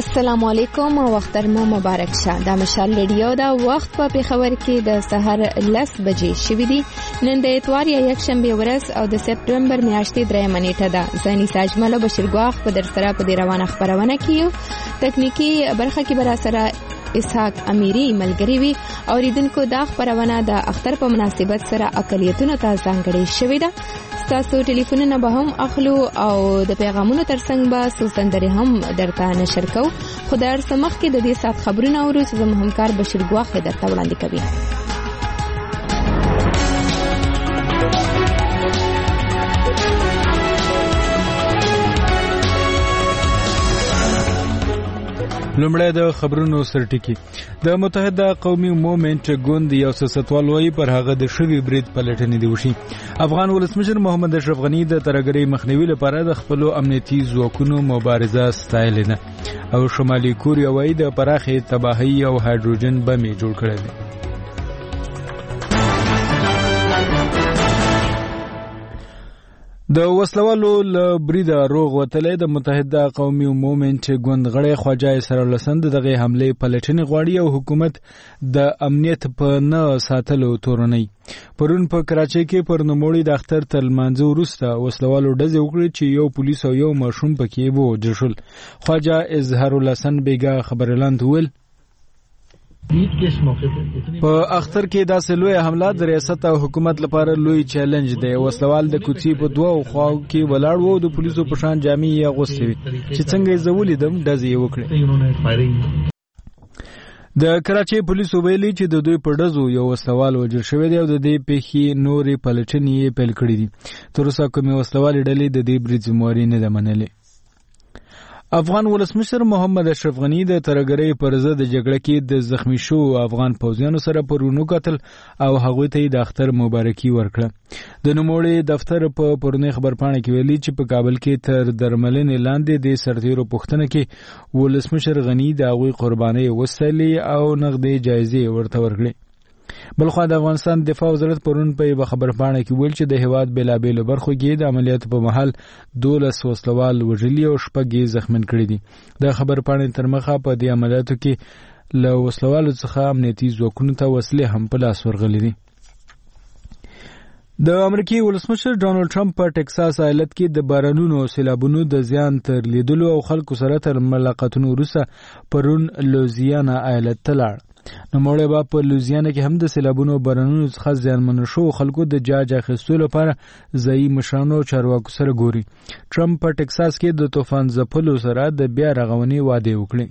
السلام علیکم او وختر مو مبارک شه. د مشال ریډیو دا وخت په پیښور کې د سحر 10 بجې شوې دي. نن د اتوار یا یک شنبه ورځ او د سپټمبر میاشتې 3 نیټه ده. زنی ساجمل بشیر ګواخ په در سره په دی روانه خبرونه کیو. تکنیکی برخه کې برا سره اسحاق امیری ملګری وی. اوریدونکو دا خبرونه د اختر په مناسبت سره اقلیتونو ته ځانګړې شوې ده. تاسو ټلیفونونه به هم اخلو او د پیغامونو ترڅنګ به سوسندري هم درته نشر کوو. خو د ارسمخ کې د دې سات خبرونه اورو چې زموږ همکار بشیر ګواخ درته وړاندې کوي. لومړی د خبرونو سرټکی. د متحده قومي مومنټ ګوند یو سیاستوال وایي پر هغه د شوی برید پلټنې دی وشي. افغان ولسمشر محمد اشرف غنی د ترهګرۍ مخنیوي لپاره د خپل امنیتي ځواکونو مبارزه ستایلې ده او شمالي کوریا وایي د پراخې تباهي او هایدروجن بم جوړ کړی دی. د وسلوالو له بریده روغ وتلې د متحده قومي مومنټ ګوند غړی خواجه سرور لسند دغه حمله پلټنې غواړي او حکومت د امنیت په نه ساتلو تورنۍ. پرون په کراچۍ کې پر نوموړي د اختر تر لمانځه وروسته وسلوالو ډزې وکړې چې یو پولیس او یو ماشوم پکې ووژل شول. خواجه اظهار الحسن بیګا خبرلاند ویل په اختر کې دا سلوه حمله د ریاست او حکومت لپاره لوی چیلنج دی. وسلوال د کوڅې په دوه خواو کې ولاړ وو، د پولیسو په شان جامې یې اغوستې وې چې څنګه یې زولیدم ډزې یې وکړې. د کراچۍ پولیسو ویلي چې د دوی په ډزو یو وسلوال وژل شوی دی او د دې پیښې نورې پلټنې یې پیل کړې دي. تر اوسه کومې وسلوالې ډلې د دې برید ذمہواري نه ده منلې. افغان ولسمشر محمد اشرف غنی د ترهګرۍ پر ضد د جګړه کې د زخمی شو افغان پوځیانو سره پرونو قتل او هغوی ته د اختر مبارکي ورکړه. د نوموړي دفتر په پرونی خبرپاڼه کې ویلي چې په کابل کې تر درملنې لاندې د سرتیرو پوښتنه کې ولسمشر غنی د هغوی قربانۍ وستایلې او نغدي جایزې ورته ورکړې. بلخوا د افغانستان دفاع وزارت پرون په یوه خبرپاڼه کې ویل چې د هیواد بېلابېلو برخو کې د عملیاتو په مهال 12 وسلوال وژلي او 6 زخمین کړي دي. د خبرپاڼې تر مخه په دې عملیاتو کې له وسلوالو څخه امنیتي ځواکونو ته وسلې هم په لاس ورغلي دي. د امریکای ولسمشر ډانلډ ټرمپ په ټکساس ایالت کې د بارانونو او سیلابونو د زیان تر لیدلو او خلکو سره تر ملاقاتونو وروسته پرون لوزیانا ایالت ته لاړ. نوموړی به په لوزیانا کې هم د سیلابونو او بارانونو څخه زیانمن شو خلکو د جاج اخیستلو لپاره ځایي مشرانو او چارواکو سره ګوري. ټرمپ په ټکساس کې د طوفان ځپلو سره د بیا رغونې وعده وکړي.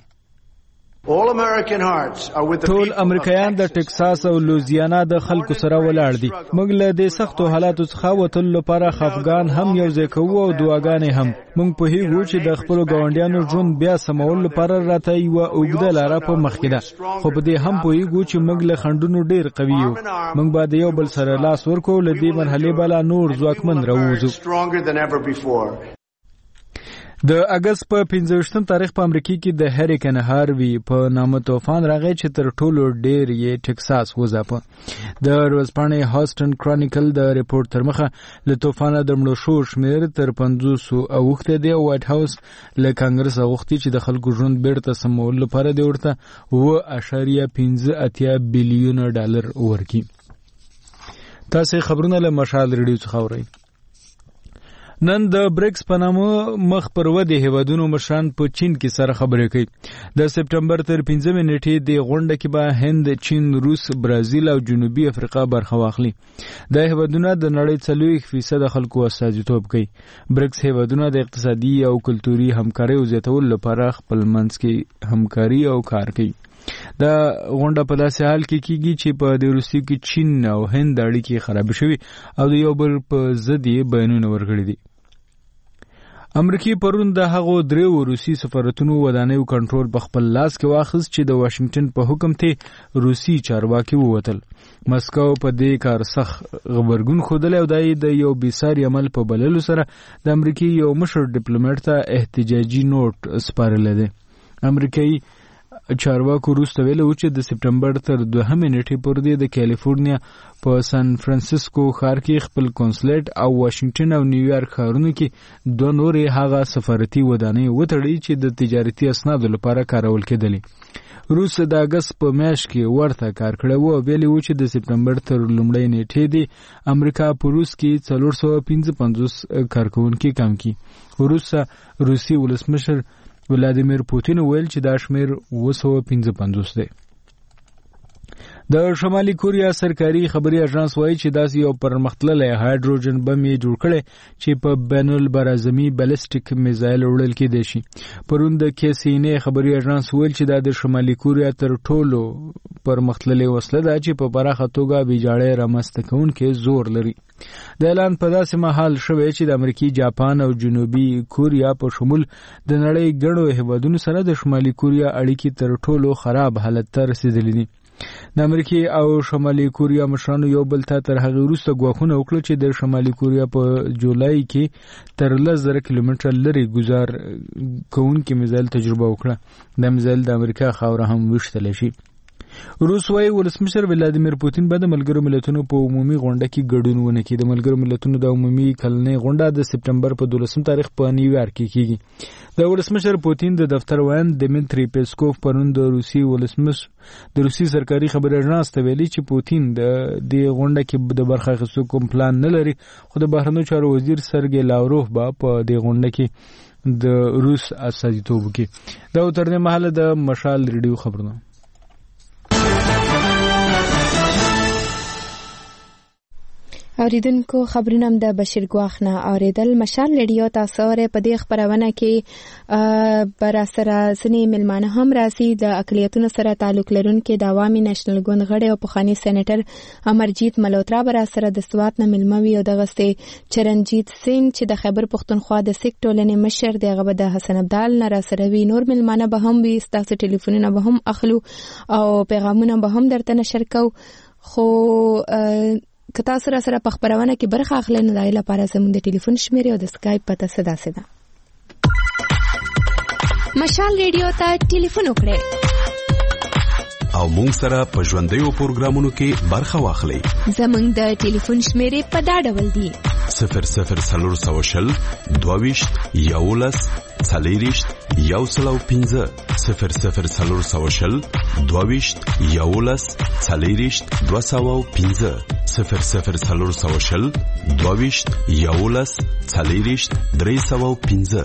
ټول امریکایان د ټکساس او لوزیانا د خلکو سره ولاړ دي. موږ له دې سختو حالاتو څخه وتلو لپاره خفګان هم یو ځای کوو او دعاګانې هم. موږ پوهیږو چې د خپلو ګاونډیانو ژوند بیا سمولو لپاره راته یوه اوږده لاره په مخکې ده، خو په دې هم پوهیږو چې موږ له خنډونو ډیر قوي یو. موږ به د یو بل سره لاس ورکو، له دې مرحلې به لا نور ځواکمن راووځو. د اگست په 15 تاریخ په امریکا کې د هریکن هاروی په نامه طوفان راغی چې تر ټولو ډیر یې ټکساس وځاپه. د ورځپاڼې هاستن کرونیکل د ریپورت تر مخه له طوفانه د مړو شو شمیر تر 500 اوښته دی. وایټ هاوس له کانګرس غوښتي چې د خلکو ژوند بیرته سمولو لپاره دی ورته 2.58 بلیون ډالر ورکړي. تاسو خبرونه له مشال ریډیو څخه اورئ. نن د بریکس په نامه مخ پر ودې هیوادونو مشران په چین کې سره خبرې کوي. د سپټمبر تر 15 نیټې د غونډه کې به هند، چین، روس، برازیل او جنوبي افریقا برخه واخلي. د هیوادونو د نړۍ 40% خلکو استازیتوب کوي. بریکس هیوادونو د اقتصادي او کلتوري همکارۍ زیاتولو لپاره خپل منځ کې همکاري او کار کوي. دا غونډه په داسې حال کې کیږي چې په د روسیې کې چین او هند اړیکې خراب شوي او د یو بل په ضد یې بیانونه ورکړي دي. امریکای پرون د هغو دریو روسي سفارتونو ودانیو کنټرول په خپل لاس کې واخیست چې د واشنگټن په حکم ته روسي چارواکي ووتل. مسکو په دې کار سخت غبرګون ښودلی او د یو بېساري عمل په بللو سره د امریکای یو مشر ډیپلوماټ ته احتجاجي نوټ سپارلی دی. امریکایي چارواکو وروسته ویلي و چې د سپټمبر تر 2 نیټې پورې د کالیفورنیا په سان فرانسیسکو ښار کې خپل کنسولیټ او واشنگټن او نیویارک ښارونو کې 2 نورې هغه سفارتي ودانۍ وتړي چې د تجارتي اسنادو لپاره کارول کېدلې. روس د اگست په میاشت کې ورته کار کړی و او ویلي و چې د سپټمبر تر لومړۍ نیټې د امریکا په روس کې 455 کارکونکي کم کړي. وروسته روسي ولسمشر ولادیمیر پوتین ویل چې دا شمیر 255 دی. د شمالي کوریا سرکاري خبري اژانس وایي چې داسې یو پرمختللی هایدروجن بم یې جوړ کړی چې په بین البرازمي بالستیک میزایل وړل کېدی شي. پرون د KCNA خبري اژانس ویل چې دا د شمالي کوریا تر ټولو پرمختللی وسله ده چې په پراخه توګه ویجاړۍ رامنځته کوونکې زور لري. د اعلان په داسې مهال شوی چې د امریکا، جاپان او جنوبي کوریا په شمول د نړۍ ګڼو هیوادونو سره د شمالي کوریا اړیکې تر ټولو خراب حالت ته رسیدلې دي. د امریکا او شمالي کوریا مشرانو یو بل ته تر هغه وروسته غواخونه وکړل چې د شمالي کوریا په جولای کې تر 10,000 کیلومتر لري گزار کوونکې میزایل تجربه وکړه. د میزایل د امریکا خاوره هم وشتل شي. روس وايي ولسمشر ولادیمیر پوتین به د ملګرو ملتونو په عمومي غونډه کې ګډون ونه کړي. د ملګرو ملتونو د عمومي کلنۍ غونډه د سپټمبر په 12 تاریخ په نیویارک کې کیږي. د ولسمشر پوتین د دفتر وایند دمیتری پیسکوف پرون د روسي سرکاري خبري اژانس ته ویلي چې پوتین د دې غونډه کې د برخه اخیستو کوم پلان نه لري، خو د بهرنیو چارو وزیر سرګی لاوروف به په دې غونډه کې د روس استازیتوب وکړي. دا تر دې مهاله د مشال ریډیو خبرونه. اوریدونکو خبرونه د بشیر ګواخ نه اوریدل. مشال ریډیو تاسو په دې خبرونه کې بر سره سنی ملمانه هم راسي. د اقلیتونو سره تعلق لرونکي د عوامي نېشنل ګوند غړي او پخوانی سېنیټر امرجیت ملوترا بر سره د سوات نه ملموي او دغه چرنجیت سنگ چې د خیبر پختونخوا د سیک ټولنې مشر دی هغه د حسن عبدال نه را سره وی. نور ملمانه به هم وي، تاسو ټلیفونونه به هم اخلو او پیغامونه به هم درته نشر کو. خو که تاسو سره په خبرونه کې برخه اخلئ نو دای لپاره زموږ د ټلیفون شمیرې او د اسکایپ پته صدا ده. مشال ریډیو ته ټلیفون وکړئ او مونږ سره په ژوندیو پروګرامونو کې برخه واخلئ. زموږ د ټلیفون شمیرې په دا ډول دي: 00 22 11 40 105 00 22 11 40 205 00 22 11 40 305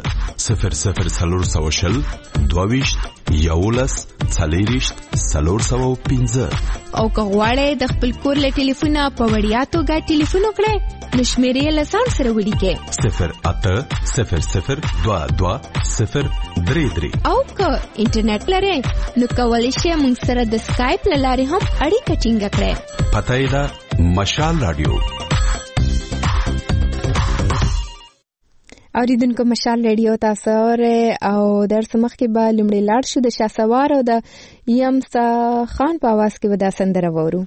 00 22 11 40 305. او که غواړئ د خپل کور له ټلیفونه په وړیا توګه ټلیفون وکړئ نو شمیرې له ځان سره ولیکئ 0800 22 033. او که انټرنیټ لرئ نو کولی شئ موږ سره د سکایپ له لارې هم اړیکه ټینګه کړئ. پته یې ده مشال رادیو. اوریدونکو مشال ریډیو تاسو او درس مخکې به لومړی لاړ شو د شاسوار او د یمسا خان په आवाज کې ودا سندره وورو.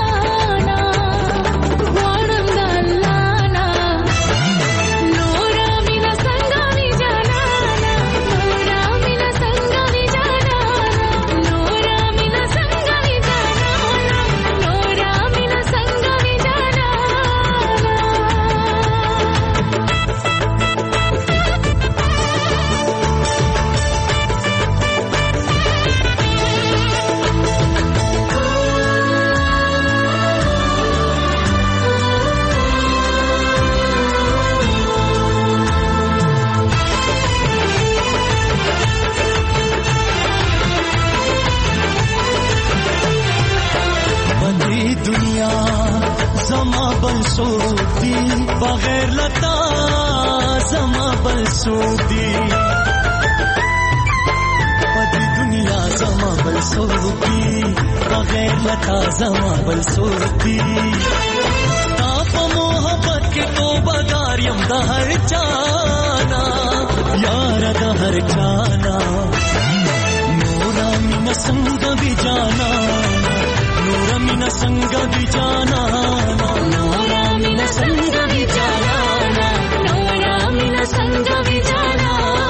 Nora بغیر لتا زما بل څوک دی پدې دنیا زما بل څوک دی بغیر لتا زما بل څوک دی تا په محبت کې توبه دار یم د هر چانا یار د هر چانا نورا مینا څنګه وی جانا نورا مینا څنګه وی جانا نورا مینا څنګه وی جانا نورا مینا څنګه وی جانا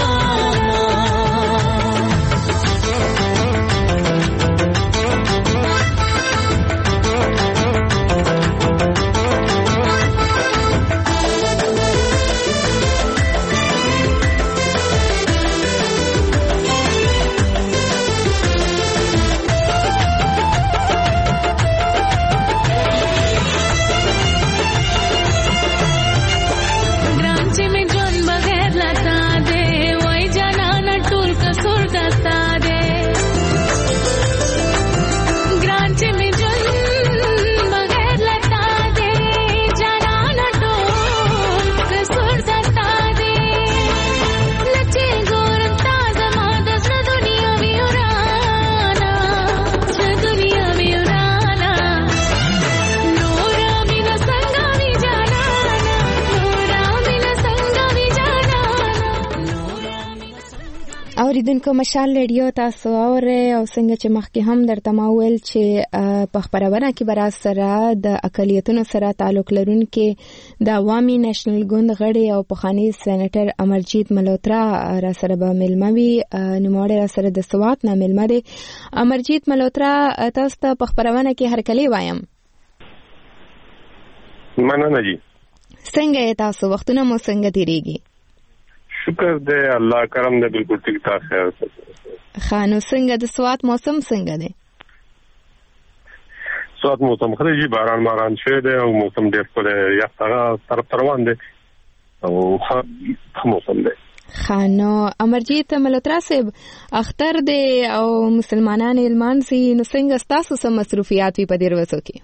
اوریدونکو مشال ریډیو تاسو اوره او څنګه چې مخکې هم درته ما ویل چې په خبرونه کې برا سره د اقلیتونو سره تعلق لرونکي د عوامي نېشنل ګوند غړي او پخوانی سېنیټر امرجیت ملوترا را سره به ملموي نوموړی را سره د سوات نه ملمه دي. امرجیت ملوترا تاسو ته په خبرونه کې هرکلی وایم. مننه جی. څنګه تاسو وختونه مو څنګه تیریږي؟ شکر دې الله کرم دې بالکل ټیک ټاک خیر. خانو څنګه د سوات موسم څنګه دی؟ سوات موسم خریجي باران شوی دی او موسم ډېر ښکلی یخ طرف روان دی او ښه موسم دی. خانو امرجیت ملوترا صاحب اختر دی او مسلمانان لمانځي نو څنګه ستاسو سم مصروفیات وي په دې ورځو کې؟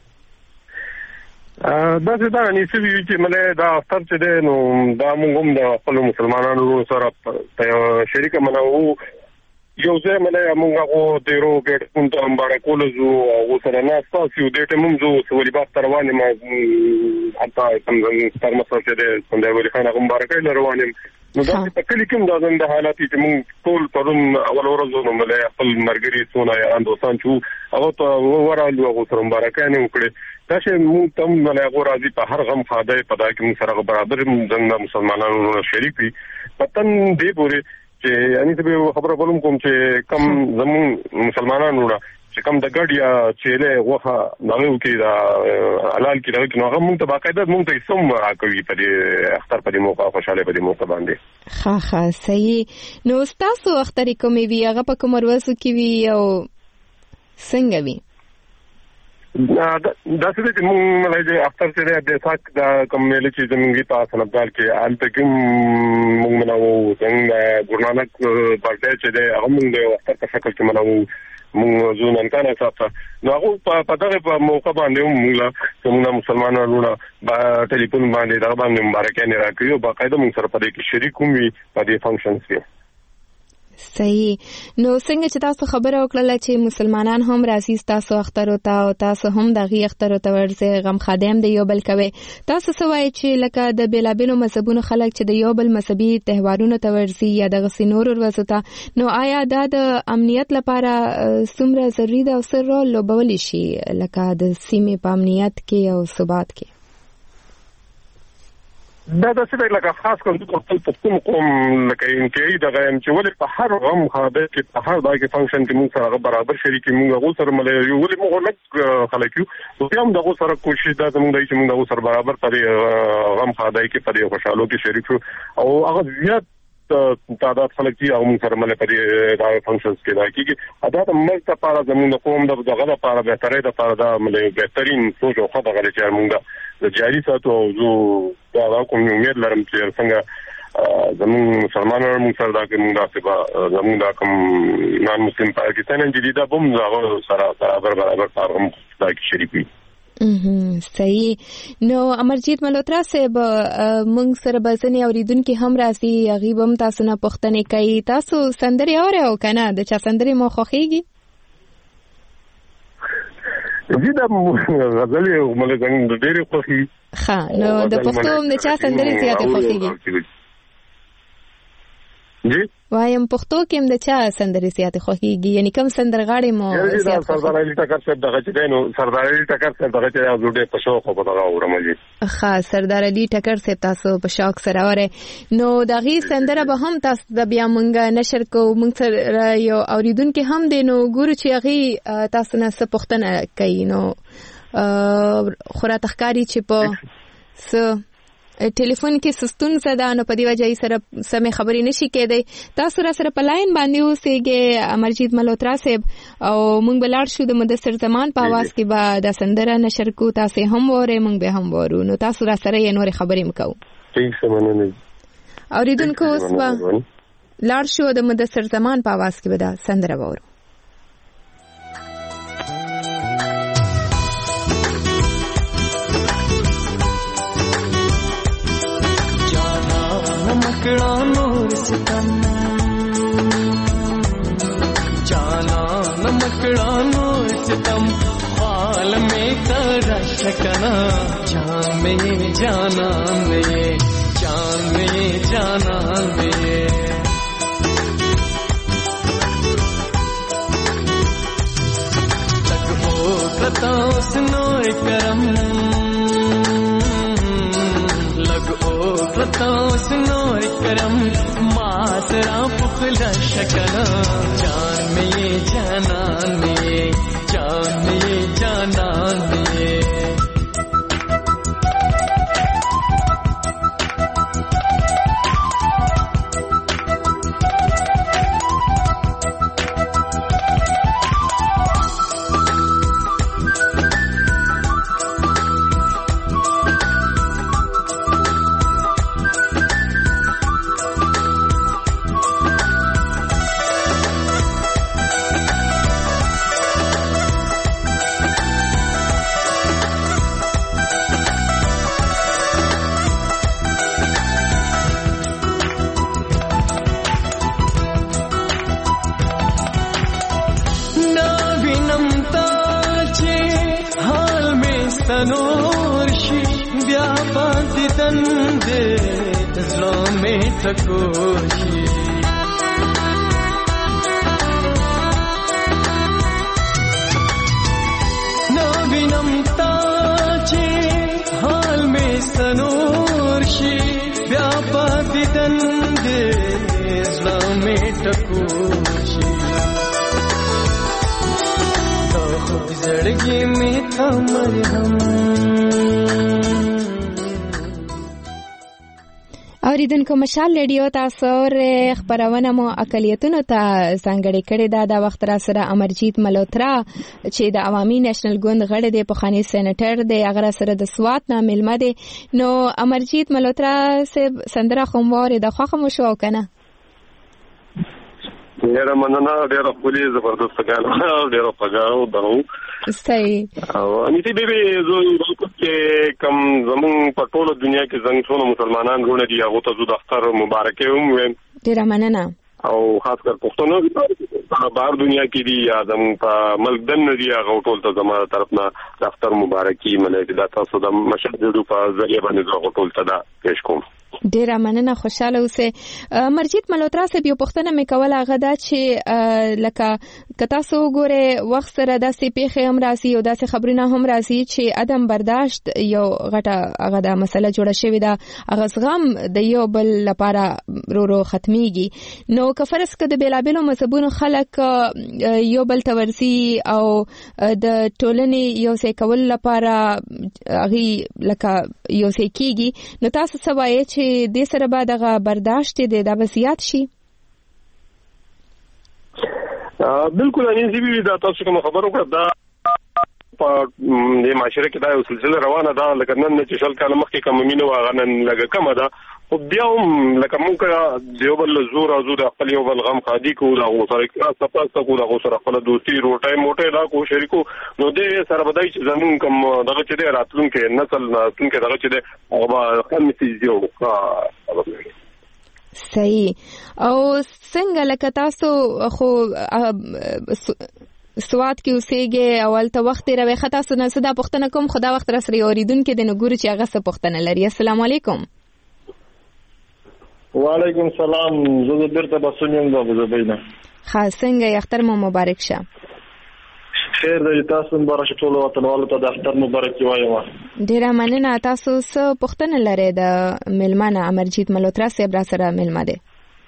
دا څه دا نیسي چې مله دا اختر چې دی نو دا موږ هم د خپل مسلمانانو سره شریک منو یو ځای مله موږ هغه ډیرو ګټ کوم ته مبارکول زو او سره نه تاسو دې ته موږ زو سولې با روانه ما حتی څنګه ستر مسله چې دی څنګه ولې خان هغه مبارکای روانه نو دا په کلی کې دا د حالات چې موږ ټول پرون اول ورځ نو مله خپل مرګري څونه یاران دوستان چې هغه ته ورالو هغه سره مبارکای نه وکړي دا چې موږ تم مله هغه راځي په هر غم خاده په دا کې موږ سره برابر د مسلمانانو شریک وي پتن دی پورې چې یعنی ته خبره کوم چې کم زمون مسلمانانو چې کم د ګډ یا چيله وخه نغو کې دا حلال کې راځي نو هغه موږ ته باقاعده موږ ته سم راکوي په دې اختر په دې موقع خوشاله په دې موقع باندې ښه صحیح. نو تاسو اختر کومې وی هغه په کوم ورځو کې وی او څنګه وی؟ دا څه چې موږ ملایي اختر سره د ساک دا کومېل چې زموږ په سنبدال کې الته کې موږ منو څنګه ګورنانک پارټي چې د هغه د اختر په شکل کې منو موږ ځون کانه ساته نو هغه په دغه په موقع باندې موږ څنګه مسلمانانو په ټلیفون باندې دا باندې مبارکانه راکړي او باقاعده موږ سره په دې کې شریک وي په دې فنکشنز کې. صحیح. نو څنګه چې تاسو خبره وکړه چې مسلمانان هم راځي تاسو اختر او تاسو هم د غي اختر او ورځ غم خادم دی یو بل کوي تاسو سوای چې لکه د بیلابلو مذهبونو خلک چې د یو بل مذهبي تهوارونو ته ورځي یا د غسینور ورځو ته نو آیا دا د امنیت لپاره څومره ضروری ده او سر رول لوبول شي لکه د سیمې په امنیت کې او ثبات کې؟ دا د څه لکه خاص کوم په کوم لکه انکې دا غیم چې ولې په هر غم خاده کې په هر ځای کې فنکشن کې موږ سره برابر شریک موږ غو سره ملي یو ولې موږ لک خلک یو هم دغه سره کوشش دا زموږ دی چې موږ دغه سره برابر پرې غم خاده کې پرې خوشاله کې شریک او هغه زیات تعداد خلک چې هغه موږ سره ملي پرې دا فنکشنز کې دا کېږي ادا د مرګ لپاره زموږ قوم دغه لپاره بهتري د لپاره دا ملي بهترین سوچ او خدای غواړي چې موږ د جاري ساتو او زه دا کوم امید لرم چې څنګه زموږ مسلمانانو موږ سره دا کې موږ تاسو زموږ دا کوم نان مسلم پاکستان جديده بم زغه سره برابر کارم دا کې شریک وي. صحیح. نو امرجیت ملوترا صاحب موږ سره بسنې اوریدونکو هم راځي هغه هم تاسو نه پوښتنه کوي تاسو سندري اورئ او کنه د چا سندري مو خوښیږي؟ زه د غزلې مله څنګه ډېر خوښي. ها نو د پښتو هم د چا سندري زیات خوښیږي؟ جی وایم پښتو کې هم د چا سندري زیات خوښیږي یعنی کوم سندرغاړي مو زیات خوښیږي؟ سردار علي ټکر صاحب دغه چې دینو سردار علي ټکر صاحب دغه چې جوړه په شوق په دغه اورمږي. ها سردار علي ټکر صاحب تاسو په شوق سره اوره نو دغه سندره به هم تاسو د بیا مونږ نشر کو مونږ سره یو اوریدونکو هم دینو ګورو چې هغه تاسو نه څه پوښتنه کوي نو خورا تخکاری چې په ټلیفون کې سستون صدا نو په دی وجه سره سمې خبرې نشي کېدای. تاسو را سره په لاین باندې اوسېږئ امرجیت ملوترا صاحب او موږ بلاړ شو د مدثر زمان په आवाज کې به د سندره نشر کو تاسو هم وره موږ به هم ورو نو تاسو را سره یې نور خبرې مکو. ٹھیک څه مننه. اوریدونکو اوس به لاړ شو د مدثر زمان په आवाज کې به د سندره ورو. मकड़ा नूर सितम जाना न मकड़ा नूर सितम हाल में कर शकना जान में जाना में जान में जाना में तक हो बताओ सुनो करम सुनो करम मासरा पुखला शकना जान में जाना में जान में जाना में तनोरशी व्यापाती दंदे इस्लाम में तकोशी नवीनमता चे हाल में तनोरशी व्यापाती दंदे इस्लाम में तकोशी زړګي می تمر هم اوریدونکو مشال ریډیو تاسو ر خبرونه مو اقلیتونو ته څنګه کړي دا وخت را سره امرجیت ملوترا چې د عوامي نېشنل ګوند غړی دی په خاني سېنټر دی هغه سره د سوات نه ملمه دی نو امرجیت ملوترا سندره خوموار د خوخه مو شو کنه ډیره مننه ډیره خولي زبردست کار ډیره پګاو درو صحیح او انتی بیبي زه چې کوم زمون په ټوله دنیا کې څنګه مسلمانان ورونه دي هغه ته زو د اختر مبارکي هم ډیره مننه او خاص کر پښتون په بهر دنیا کې دي یا زمون په ملک دن دي هغه ټول ته زموږ طرف نه د اختر مبارکي منه د تاسو د مشهد په ذریعہ باندې زه ټول ته دا پیش کوم. ډیره مننه خوشاله اوسه. مرجیت ملوترا صاحب یو پوښتنه مې کوله هغه دا چې لکه کتا سو ګوره وخت سره داسې پیښې هم راځي او داسې خبرونه هم راځي چې عدم برداشت یو غټه هغه د مسله جوړه شوې ده هغه زغم د یو بل لپاره رو ختميږي نو کفرس کې د بیلابلو مذهبونو خلک یو بل تورسي او د ټولنې یو څه کول لپاره هغه لکه یو څه کیږي نو تاسو څه وایي چې د سره بعد هغه برداشت دي د بسیات شي؟ بالکل انځي بي دا تاسو کوم خبرو کړه دا په دې معاشره کې دا یو سلسله روانه ده لکه نن چې شل کاله مخکې کوم مينو هغه نن لګه کم ده خو بیا هم لکه موږ یو بل زور او زور خپل یو بل غم خادي کو دا سره سپاسته کو دا سره خپل دوستي روټای موټه لا کو شریکو نو دې سره بدای چې زمون کوم دغه چې د راتلونکو نسل راتلونکو دغه چې د هغه خمسي یو صحیح. او څنګه لکه تاسو خو سواد کې اوسېږي اول ته وخت راوي خطا سونه صدا پښتنه کوم خدا وخت را سره اوریدونکو د نګوري چې هغه څه پښتنه لري. السلام علیکم. وعلیکم السلام. زه بیرته بسونیم د ابوظبینا. خاص څنګه اختر مو مبارک شه. خیر دې تاسو مبارک ټول وطنوالو ته د اختر مبارک وایم. ډیره مننه. تاسو څه پښتنه لري د ملمانه امرجیت ملوترا صاحب را سره ملما دي؟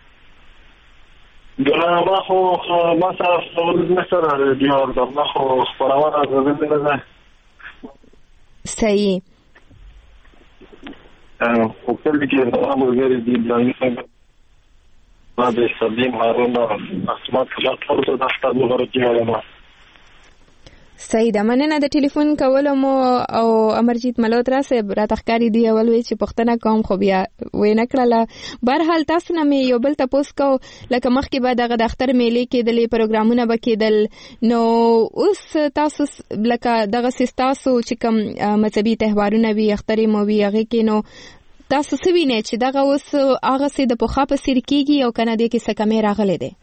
ما خو ما سره نشره دیار دا ما خو خبرونه زده نه. صحیح. خو کله چې دا موږ دې بلانې ما د سلیم هارون اسمت ټول ته د اختر مبارک وایم. صحیح ده. مننه د ټلیفون کولو مو او امرجیت ملوترا صاحب را تخکاری دی اول وی چې پښتنه قوم خو بیا وې نکړه. بهرحال تاسو نه مې یو بل تاسو کو لکه مخکې بعد دغه د اختر میلې کې د پروګرامونه بکیدل نو اوس تاسو لکه دغه سیستاسو چې کوم مذهبي تهوارونه وی اختر مو وی هغه کې نو تاسو سوینه چې دغه اوس هغه سي د پوخا په سر کېږي او کنه دې کې څه کمې راغلي دي؟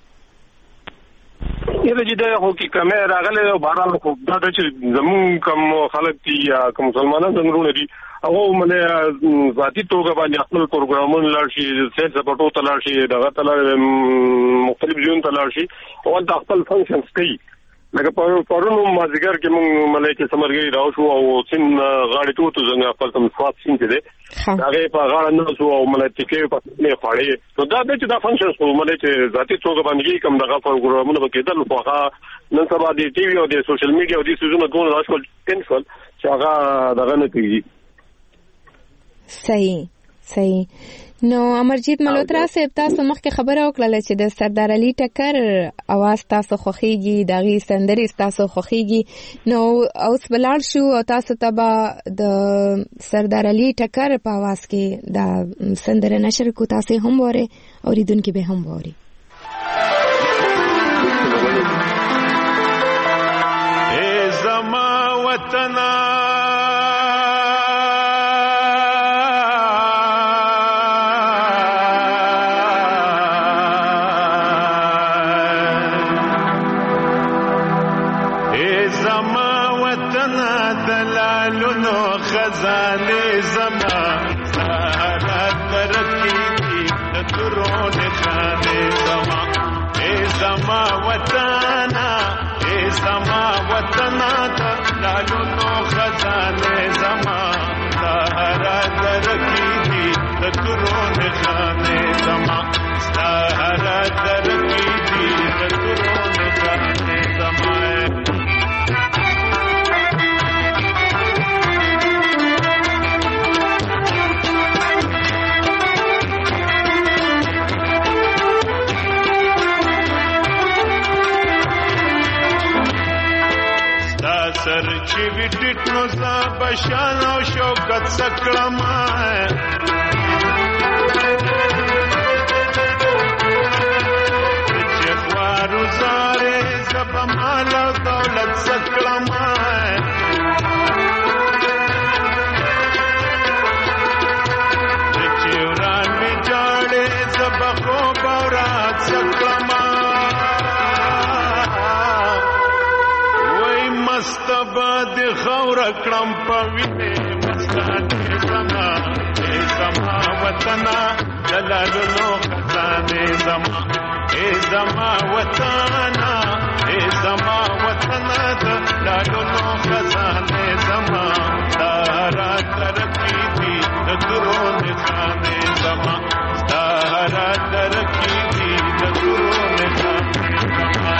یره چې دا خو کې کمې راغلي او باران خو دا چې زمون کوم خلک دي یا کوم مسلمانان څنګه دي هغه مله ذاتي توګه باندې خپل پروګرامونه لاړ شي سیل سپورټو ته لاړ شي دغه ته مختلف ځایونو ته لاړ شي او د خپل فنکشنز کوي. لکه پرونو مازیګر کې موږ ملایکه سمرګي راو شو او سین غاړې ټوټو څنګه خپل تم سواد سین کې دي هغه په غاړه نه شو او ملایکه کې په نه خاړې نو دا چې دا فنکشنز په ملایکه ذاتي توګه باندې کوم دغه پروګرامونه بکیدل خو هغه نن سبا د ټي وي او د سوشل میډیا او د سوزونو ټول راشل کینسل چې هغه دغه نه کوي. صحیح. نو امرجیت ملوترا صاحب تاسو مخکې خبره وکړه چې د سردار علي ټکر اواز تاسو خوخيږي دغه سندري تاسو خوخيږي نو اوس بلال شو او تاسو تبا د سردار علي ټکر په اواز کې د سندره نشر کو تاسو هم وره اوریدونکو به هم وره. ای زما وطن خزانه زما سهارا ترکی د ترون خانه زما ای زما وطنا ای زما وطنا لالونو خزانه زما سهارا ترکی د ترون خانه زما سهارا ترکی د ترون خانه زما سر چې وټټ نو زا بشان او شوکت سکړما چې خوارو زاره زب مال او دولت سکړما چې وران می جاړې زب خو بورات سکړما مستبد خور کړم پوینه مستانه زما ای زما وطنا دلالو خزانه زما ای زما وطنا ای زما وطنا دلالو خزانه زما دارا ترکی دی درون خانه زما دارا ترکی دی درون خانه زما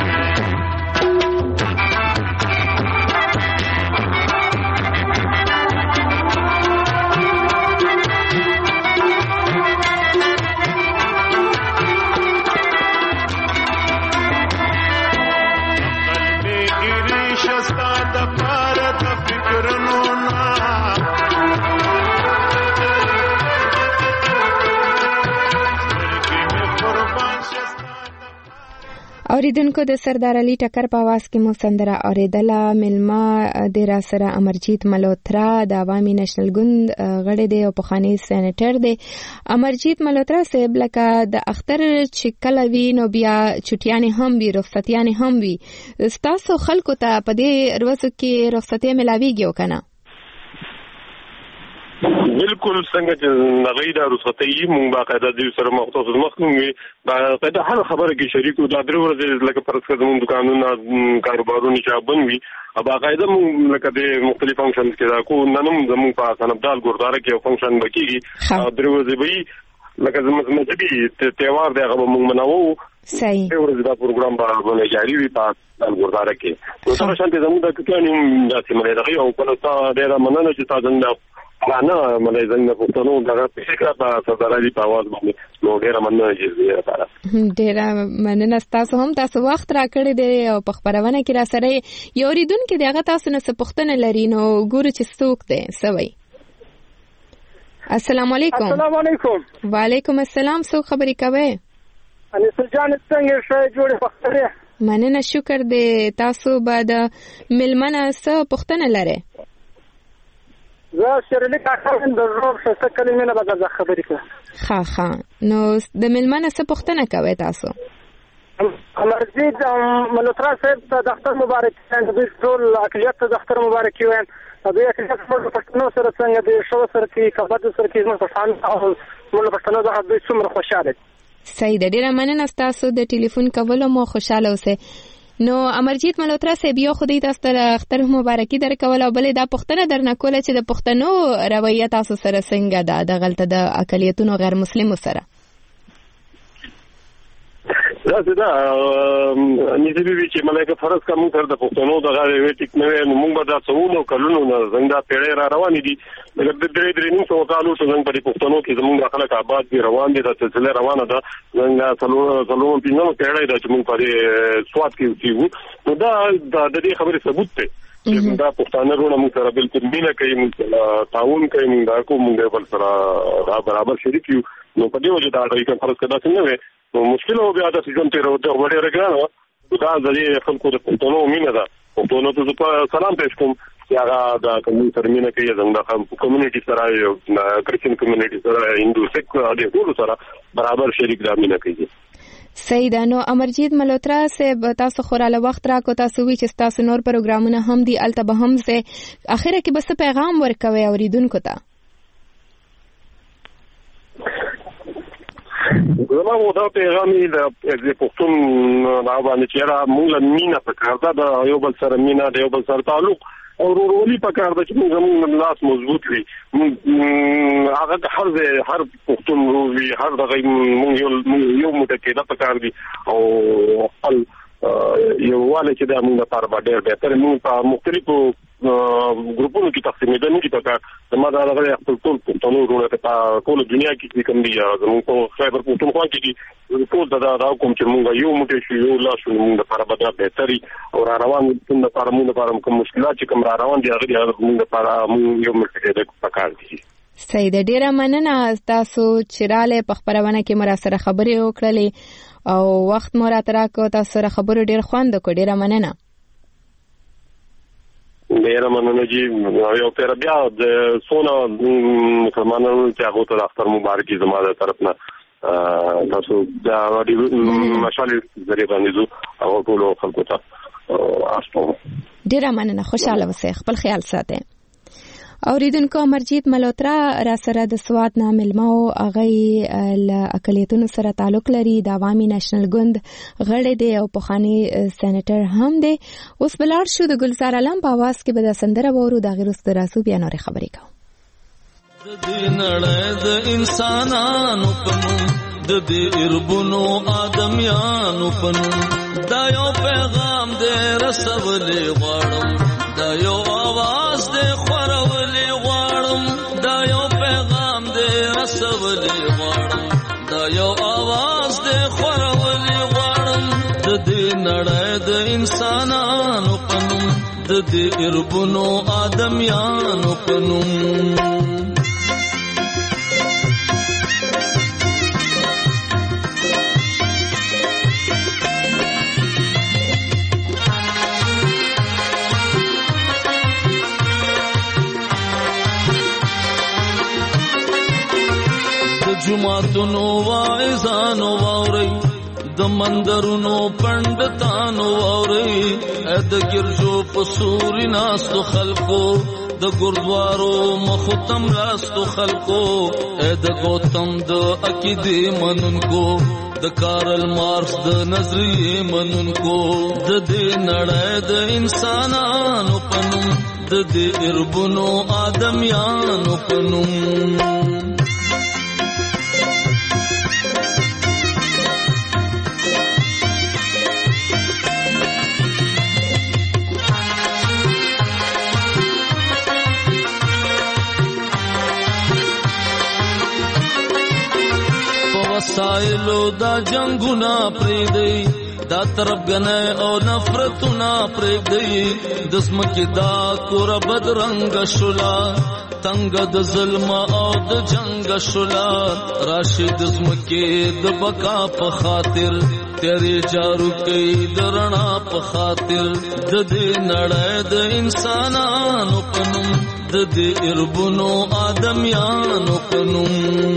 اوریدونکو د سردار علي ټکر په आवाज کې مو سندره اوریدله. ملما د را سره امرجیت ملوترا د عوامي نېشنل ګوند غړی دی او پخوانی سېنیټر دی. امرجیت ملوترا صاحب لکه د اختر چې کله وي نو بیا چټیانې هم وي، رخصتیانې هم وي. ستاسو خلکو ته په دې ورځو کې رخصتي ملاویږي او کنه؟ بالکل څنګه چې نغې د رخصتي مونږ باقاعده د سره مختص مخکومي باقاعده هر خبره کې شریکو د درې ورځې لکه پرڅ کوم دکانونو کاروبارونه چې بنوي باقاعده مونږ لکه د مختلف فنکشن کې دا کو ننم زموږ په سنبدال ګرداره کې فنکشن بکیږي درې ورځې به لکه زموږ د تیوار دی هغه مونږ مناوو. صحیح. ورځ دا پروګرام باندې جاری وي په ګرداره کې نو تر شانته زموږ د کټانیم داسې ملي دغه او په تاسو ډیره مننه چې تاسو نه نه ملي څنګه پښتنو دغه فکر په سردار علي په आवाज باندې نو ډیره مننه چې ډیره مننه تاسو هم تاسو وخت راکړی دی او په خبرونه کې را سره یو ریدونکو دغه تاسو نه پښتنه لري نو ګورو چې څوک دی سوي. السلام علیکم. السلام علیکم. وعلیکم السلام. څوک خبرې کوي؟ انیس جان څنګه شې جوړه پختره؟ مننه شکر دی. تاسو بعد ملمنه څه پښتنه لري؟ زه شرلی کاکاوین د روب څه کلمې نه بدل خبرې کوم. ها نو د ملمنه څه پښتنه کوي تاسو؟ امرجیت ملوترا صاحب ته د اختر مبارک د ټول اقلیت ته د اختر مبارک ویم. د اقلیت په پښتنو سره څنګه د شو سره کې کبد سره کې موږ پښتانه او موږ پښتنو د حد څومره خوشاله. صحیح ده. ډیره مننه تاسو د ټلیفون کولو مو خوشاله اوسئ. نو امرجیت ملوترا صاحب یو خدای تاسو ته اختر مبارکي درکول او بلې دا پښتنه درنه کوله چې د پښتنو رویه تاسو سره څنګه ده د غلطه د اقلیتونو غیر مسلمانو سره؟ دا نيزبي چې ملګری فرض کوم تر د پښتنو د غوې ټیک نه موږ به دا څونو کلونو نه څنګه پیړې را روان دي د درې نیم څو کالو څنګه په پښتنو کې زموږ خلک آباد دي روان دي د سلسله روانه ده څنګه څلور پینځه پیړې د چې موږ په سواد کې وو نو دا د دې خبرې ثبوت دی چې دا پښتانه ورونه موږ سره بالکل مینه کوي موږ تعاون کوي موږ کوم موږ بل سره برابر شریک یو نو په دې وجه دا اړیکه فرض کړه چې نه نو مشکل او بیا د سيزون تیر او د وړي راګرانو دا د خلکو د پښتنو مینه ده. پښتنو ته سلام پېښ کوم چې هغه د کمیونټي ترمینه کې زموږ کمیونټي سره یو کرسچن کمیونټي سره هندو سیک د ټول سره برابر شریک د مینه کوي. صحیح ده. نو امرجیت ملوترا صاحب تاسو خوراله وخت راکو تاسو وی چې تاسو نور پروګرامونه هم دي الته به هم سه اخره کې بس پیغام ورکوي اوریدونکو ته؟ زما مو دا پیغامي د پښتون دا باندې چې را موږ مینا په کار ده د یو بل سره مینا د یو بل سره تعلق او ورولي په کار ده چې موږ لاس مضبوط وي هغه هر پښتون وي هر دغه یو متکیده په کار دي او خپل یو والي چې د موږ لپاره ډېر بهتر موږ په مختلفو ګروپونو کې تقسیمېدل نه دي په کار زما دا هغه خپل ټول پښتنو ورونه په ټول دنیا کې کوم دي زموږ په خیبر پښتونخوا کې دي ټول دا کوم چې موږ یو موټی شو یو لاس موږ لپاره به بهتري او روان څنګه لپاره موږ لپاره کوم مشکلات چې کوم روان دي هغه موږ لپاره موږ یو متکیده په کار دي. صحیح ده. ډیره مننه تاسو چې رااله په خبرونه کې مر سره خبرې وکړلې او وخت مو راته راکو تاسو سره خبرو ډیر خوند وکړ. ډیره مننه. ډیره مننه جی یو پیر بیا د سونا مسلمانانو چې هغه ته اختر مبارکي زما د طرف نه تاسو دا مشالې ذریعہ باندې او ټول خلکو ته اسپو. ډیره مننه. خوشاله اوسئ. خپل خیال ساتئ. اوریدونکو امرجیت ملوترا را سره د سواد ناملمو اغه ل اقلیتونو سره تعلق لري د عوامي نېشنل ګوند غړی دی او پخوانی سېنیټر هم دی. اوس بلار شو د ګلزار علم په आवाज کې به د سندره وورو د غیرست راسو بیا نور خبرې کوم. د دې نړۍ د انسانانو پنو د دې اربونو آدمیانو پنو دا یو پیغام دې رسولې غواړم دا یو आवाज دې خورولې غواړم دا یو پیغام دې رسولې غواړم دا یو आवाज دې خورولې غواړم د دې نړۍ د انسانانو پنو د دې اربونو آدمیانو پنو. جماعتونو واعظانو واوري د مندرونو پندتانو واوري د ګرځو پسوري ناستو خلقو د ګردوارو مختم راستو خلقو د گوتم د عقیدې منونکو د کارل مارکس د نظریې منونکو د دې نړۍ د انسانانو پنوم د دې اربونو آدمیانو پنوم وسایلو دا جنگونا پریدی دا طرف گنه او نفرتونا پریدی دسمکی دا کورا بدرنگ شلا تنگ د ظلم او د جنگ شلا راشی دسمکی د بقا په خاطر تیری جارو کئی درنا په خاطر د دې نړۍ د انسانانو پنوم د دې اربونو آدمیانو پنوم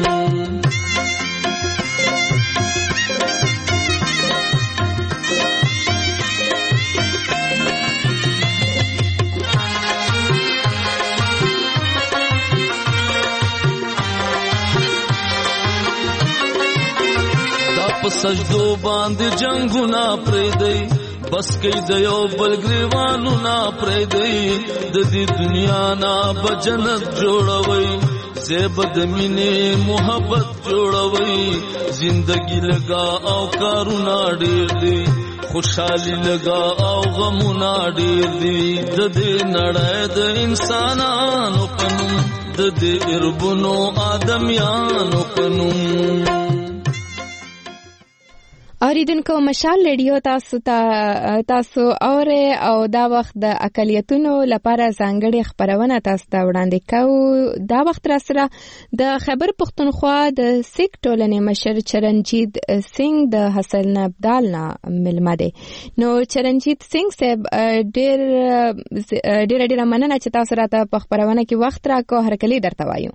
سجدو باندې جنگونا پریدی بس کئی د یو بل گریوانو نا پریدی د دې دنیا نا بجنت جوړوي زیب د مینې محبت جوړوي زندگی لگا او کارونا ډیر دی خوشحالی لگا او غمونا ډیر دی د دې نړۍ د انسانانو پنوم د دې اربونو آدمیانو پنوم اوریدونکو مشال ریډیو تاسو اوره او دا وخت د اقلیتونو لپاره ځانګړي خبرونه تاسو ته وړاندې کوو دا وخت را سره د خیبر پختونخوا د سیک ټولنې مشر چرنجیت سنگ د حسن ابدال نه ملمه دی نو چرنجیت سنگ صاحب ډېر مننه چې تاسو راته په خبرونه کې وخت راکو هرکلی درته وایو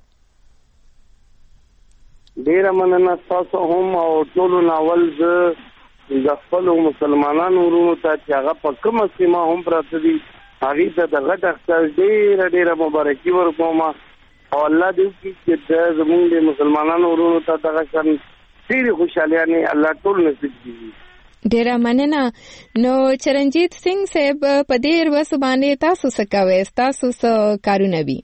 ډیره مننه تاسو هم او ټول ناول د خپل مسلمانانو ورونو ته چې هغه په کومه سیمه هم پراته دي هغه ته د غټ اختر ډیره مبارکي ورکوم او الله دې چې زموږ د مسلمانانو ورونو ته دغه شان ډیره خوشالیانه الله ټول نصیب کړي ډیره مننه نو چرنجیت سنگ صاحب په دې ورځ باندې تاسو څه کوئ تاسو څه کارونه وی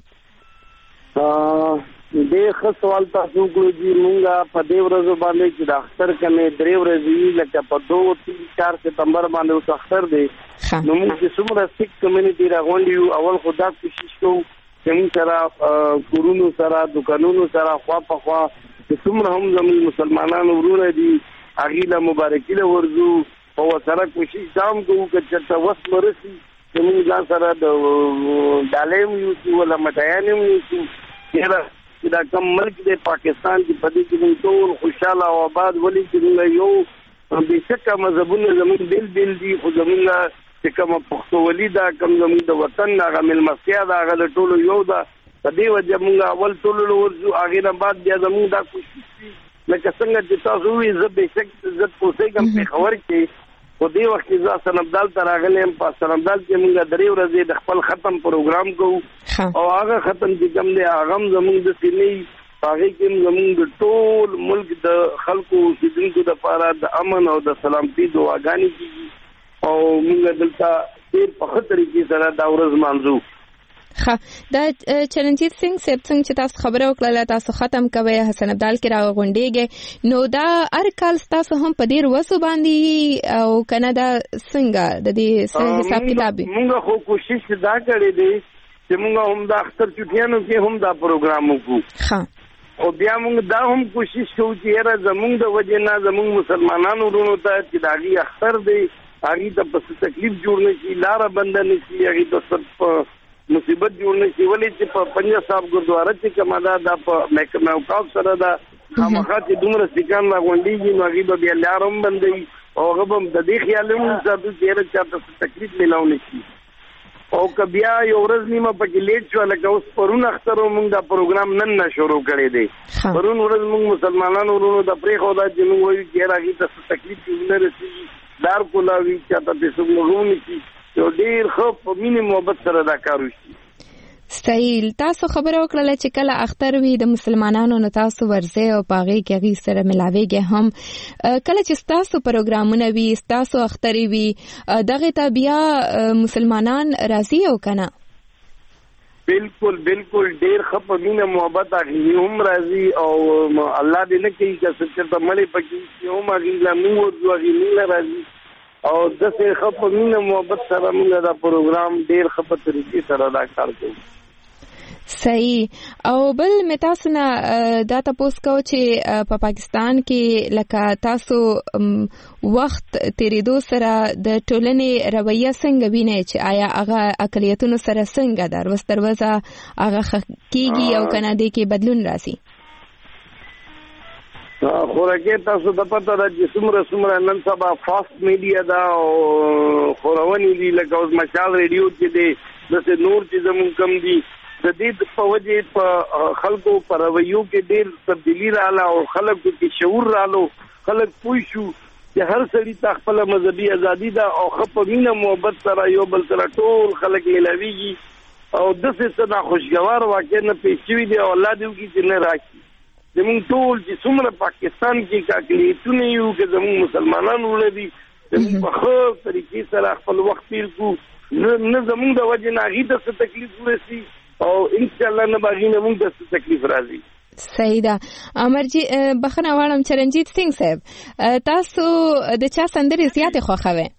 ډېر سوال تاسو کوی چې مونږه په دې ورځ باندې چې د اختر کمه درې ورځې لکه په 2-3-4 سپتمبر باندې اوس اختر دی نو موږ چې څومره سیک کمیونټي راغونډیو اول خدا کوشش کوو چې موږ سره کورونو سره دکانونو سره خوا په خوا چې څومره هم زموږ مسلمانانو ورونه دي هغه له مبارکي له ورزو او سره کوشش دام کوو چې وس مرسي چې موږ ځان سره د دالیم یو ولا مټایانم یو دا کوم ملک د پاکستان کې په دې کې ټول خوشاله او آباد ولې چې یو بهشکه مذهبونه زموږ بیل دي خو زموږ چې کوم پښتو ولیدا کوم زموږ د وطن هغه ملمسیا دا هغه ټول یو دا په دې وجه موږ اول ټول ورځو هغه نه بعد بیا زموږ دا کوشش لکه څنګه چې تاسو وی زه بهشک عزت کوسې کوم په خبر کې په دې وخت کې ځا سنبدال تر راغلم په سنبدال کې موږ درې ورځې د خپل ختم پروګرام کوو او هغه ختم چې کوم دی هغه زموږ د سینې هغه کې زموږ د ټول ملک د خلکو سیدونکو د لپاره د امن او د سلامتي دعاګانې کیږي او موږ دلته ډېر په خطر کې سره دا ورځ مانځو دا چرنجیت سنگ صاحب څنګه چې تاسو خبره وکړه تاسو ختم کوي حسن ابدال کې راغونډيږي نو دا هر کال تاسو هم په دې ورځ باندې او کنه دا څنګه د دې حساب کتاب موږ خو کوشش دا کړې دي چې موږ هم د اختر چټیانو کې هم دا پروګرام وکړو او بیا موږ دا هم کوشش کوو چې زموږ د وجه نه زموږ مسلمانانو ورونو ته چې داغي اختر دی هغه ته په تکلیف جوړ نشي لار بند نشي هغه ته مصیبت جوړ نشي ولې چې په پنځه صاحب ګردواره چې کومه دا په محکمه اوقاف سره دا خامخا چې دومره سکان راغونډيږي نو هغه به بیا لارم بندي او هغه به د دې خیال هم ساتو چې چاته تکلیف ملاو نشي او کبیا یو ورځ نیمه پکې لیټ شو لکه اوس پرون اختر موږ دا پروګرام نن نه شروع کړی دی پرون ورځ موږ مسلمانانو ورونو د پرې خو دا چې موږ وایو چې راغی ته تکلیف نه رسېږي دار کولاوي چې تاسو څه موږ نشي یو ډیر خو په مینه محبت سره دا کار وشي. صحیح. تاسو خبره وکړه چې کله اختر وي د مسلمانانو نه تاسو ورځي او پاغي کې غي سره ملاويږي هم کله چې تاسو پروګرامونه وي تاسو اختر وي دغه ته بیا مسلمانان راضي او کنه بالکل ډیر خپمینه محبت هغه هم راضي او الله دې نه کوي چې څه مړې پکې هم هغه لا موږ ورغی راضي او دغه خپمینه محبت سره موږ دا پروګرام ډیر خپه طریقې سره دا کار کوو. صحیح. او بل متاسو نه دا تاسو کو چې په پاکستان کې لکه تاسو وخت تیریدو سره د ټولنې رویه څنګه وینئ چې آیا هغه اقلیتونو سره څنګه دروازه هغه کیږي او کنه دې کې بدلون راسي؟ خوراکه تاسو د پته د څومره نن سبا فاست میډیا دا او خورونی دی لکه اوس مشال ریډیو کې دی د نور چې زمون کم دی د دې په وجه په خلکو پر رویو کې ډېر تبدیلی رااله او خلکو کې شعور رالو خلک پوه شو چې هر سړي خپل مذهبي ازادي ده او خپمینه محبت سره یو بل سره ټول خلک ملاويږي او د څه نه خوشګوار واقع نه پیښوي دی او الله دې وکړي چې نه راکړي زموږ ټول چې څومره پاکستان کې کاکلیتونه یو کې زموږ مسلمانانو ولدي زموږ په خو طریقې سره خپل وخت تیر کو نه زموږ د وجه نه غي د تکلیف ورسي او ان شاء الله نه باغی نه موږ د تکلیف راځي. صحیح ده. امرجی بخنه واړم چرنجیت سنگ صاحب تاسو د چا سندرې زیاتې خوښوي؟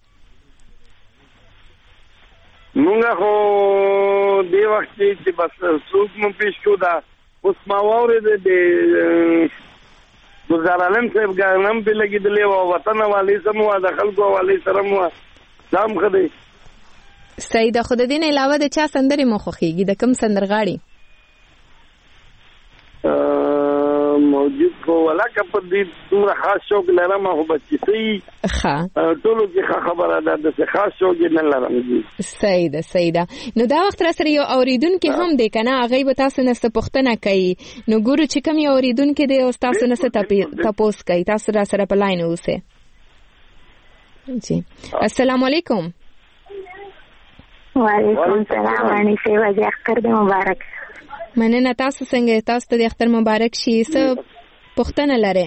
موږ خو د وخت چې بس څوک مو پیښ شو دا اوس ما واورې د گزار عالم صاحب ګانم په لګیدلې او وطن والی سمو د خلکو والی سره مو دام خدای. صحیح ده. خو د دې نه علاوه د چا سندرې مو خوښیږي د کوم سندرغاړي؟ موجود کو ولا کپ دې څومره خاص شوق لرم او بچی ښه ټولو کې خبره ده د خاص شوق نه لرم. صحیح ده. نو دا وخت را سره یو اوریدونکو هم دی کنه هغه به تاسو نه پوښتنه کوي نو ګورو چې کوم یو اوریدونکو دی او تاسو نه تاسو کوي تاسو را سره په لاین اوسه. جی السلام علیکم. وعلیکم السلام. وانی سی وجه اختر دې مبارک. مننه. تاسو څنګه؟ تاسو ته د اختر مبارک شي. څه پوښتنه لرئ؟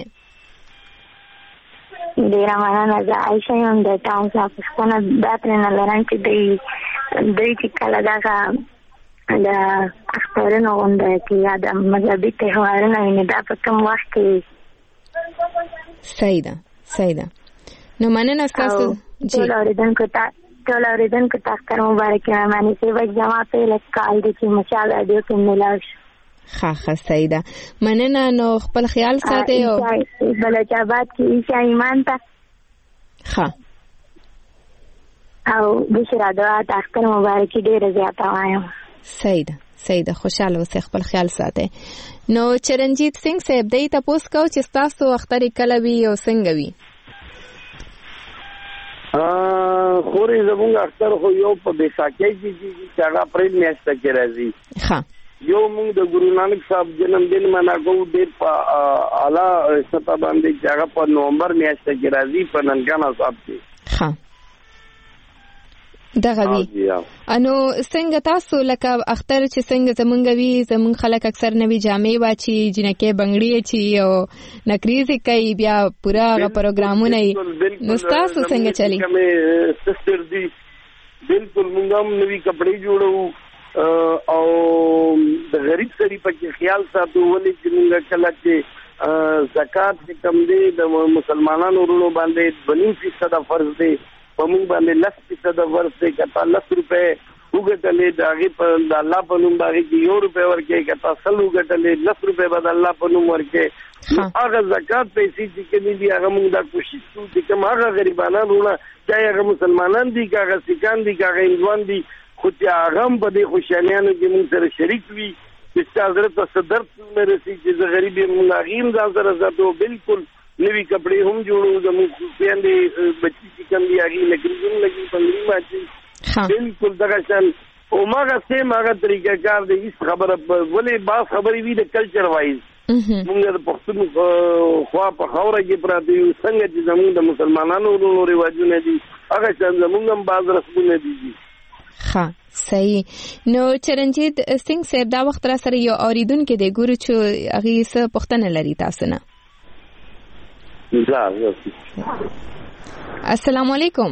ډیره مننه. زه عایشه یم د تاسو پوښتنه دا ترنه لرم چې دوی چې کله دغه د اخترونو غونډه کې یا د مذهبي تهوارونه ویني دا په کوم وخت کې؟ صحیح ده. نو مننه تاسو. ټول اوریدونکو ته اختر مبارک وایم. مانی سی وجه جما په لکال دي چې مشال راډیو کې ملاو شو. ښه صحیح ده. مننه. نو خپل خیال ساتئ او بلوچاباد کې عیسی ایمان ته ښه او بشرا دعا ته اختر مبارک ډیره زیاته وایم. صحیح ده. خوشاله اوسئ خپل خیال ساتئ. نو چرنجیت سنگ صاحب دې تاسو کو چې تاسو اختر کله وی او څنګه وی؟ خوري زمونږ اختر خو یو په بیساکۍ کې چې هغه اپریل میاشت کې راځي. یو موږ د ګورو نانک صاحب جنمدن مناګو ډېر په اعلی سطح باندې چې هغه په نومبر میاشت کې راځي په ننګانا صاحب کې. دغه وی انو څنګه تاسو لکه اختر چې څنګه زمونږ وی زمونږ خلک اکثر نوی جامې واچي جنکه بنگړي چی او نکریزي کوي بیا پورا پروګرامونه نو تاسو څنګه چلی؟ سستر دی بالکل موږ هم نوی کپڑے جوړو او د غریب سړي په خیال ساتو ولې چې موږ کله چې زکات کم دی د مسلمانانو ورونو باندې 20% فرض دی په موږ باندې 10% ورث دی کته 10 روپے وګټلې داغه په الله په نوم باندې 1 روپے ورکې کته 100 وګټلې 10 روپے بعد الله په نوم ورکې هغه زکات پیسې چې کمی دی هغه موږ دا کوشش کوو چې کوم هغه غریبانو ورونه چې هغه مسلمانان دي هغه سکان دي هغه هندوان دي خو چې هغه په دې خوشالیانو کې موږ سره شریک وي چې حضرت صدر مې رسي چې غریب موږ غیم ځان سره زاتو بالکل نوی کپڑے هم جوړو زموږ پیاندې بچی چې کوم دی هغه لګریم لګي بنګړي ماچي بالکل دغه شان او ماګه سیم هغه طریقه کار دی هیڅ خبره ولې باز خبرې وی د کلچر وایز موږ د پښتون خوا په خوره کې پراته یو څنګه چې زموږ د مسلمانانو ورونو رواجونه دي هغه څنګه زموږ هم باز رسمونه دي. ها صحیح. نو چرنجیت سنگ صاحب دا وخت را سره یو اوریدونکو دی ګورو چې هغه څه پوښتنه لري تاسو نه. السلام علیکم.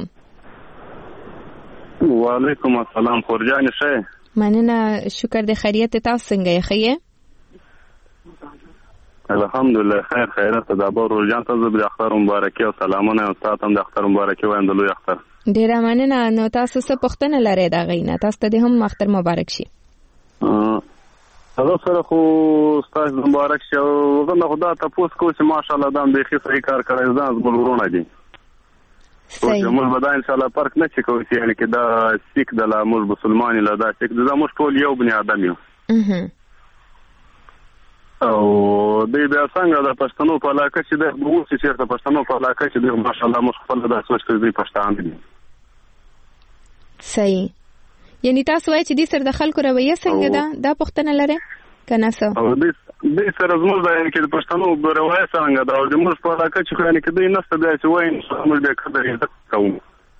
وعلیکم السلام. خورجان شه مننه شکر د خیریت تاسو څنګه یې خیه؟ الحمدلله خیر خیرت د ابو رجان ته د اختر مبارکي او سلامونه او تاسو د اختر مبارکي وایم د لوی اختر. ډیره مننه. نو تاسو څه پوښتنه لرئ دا غینه تاسو ته هم اختر مبارک شي. تاسو سره خو تاسو مبارک شي او زه خدا ته پوښتنه کوم چې ماشاءالله دا به خې کار کوي ځان ګلورونه دي. صحیح. موږ به ان شاء الله فرق نه چي کوي یعنی کې دا سیک د لا موږ مسلمان لا دا سیک دا موږ ټول یو بني ادم یو. او دې بیا څنګه د پښتنو په علاقه چې د وګورئ چې چیرته پښتنو په علاقه چې د ماشاءالله موږ خپل د سوچ کوي پښتان دي. صحیح. یعنی تاسو وایئ چې د سر د خلکو رویه څنګه ده دا پښتنه لري کنه څه؟ او دې سره زموږ د یعنی کې د پښتنو رویه څنګه ده او د موږ په علاقه چې یعنی کې دوی نسته بیا چې وایي موږ به قدر یې کوو.